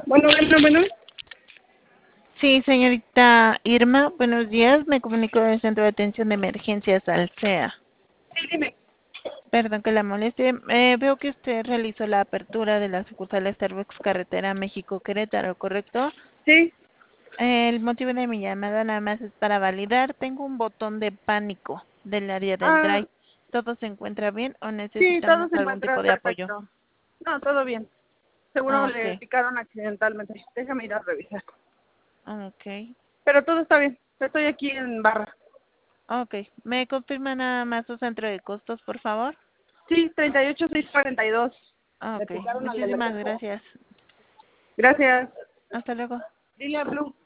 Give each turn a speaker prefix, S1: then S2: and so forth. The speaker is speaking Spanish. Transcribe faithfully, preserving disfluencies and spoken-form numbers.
S1: Bueno, bueno, bueno.
S2: Sí, señorita Irma, buenos días. Me comunico del Centro de Atención de Emergencias Alsea.
S1: Sí, dime.
S2: Perdón que la moleste. Eh, veo que usted realizó la apertura de la sucursal Starbucks Carretera México-Querétaro, ¿correcto?
S1: Sí.
S2: El motivo de mi llamada nada más es para validar. Tengo un botón de pánico del área del
S1: Ah,
S2: drive. ¿Todo se encuentra bien o
S1: sí, todo
S2: necesitamos
S1: se
S2: algún
S1: encuentra
S2: tipo de apoyo?
S1: perfecto. No, todo bien. Seguro
S2: Ah,
S1: le
S2: ok,
S1: picaron accidentalmente. Déjame ir a revisar.
S2: ok,
S1: Pero todo está bien. Estoy aquí en barra.
S2: ok. ¿Me confirma nada más su centro de costos, por favor?
S1: Sí, treinta y ocho seiscientos cuarenta y dos.
S2: Ah,
S1: Le
S2: ok,
S1: picaron al del
S2: muchísimas
S1: espejo.
S2: gracias.
S1: Gracias.
S2: Hasta luego.
S1: Dile a Blue.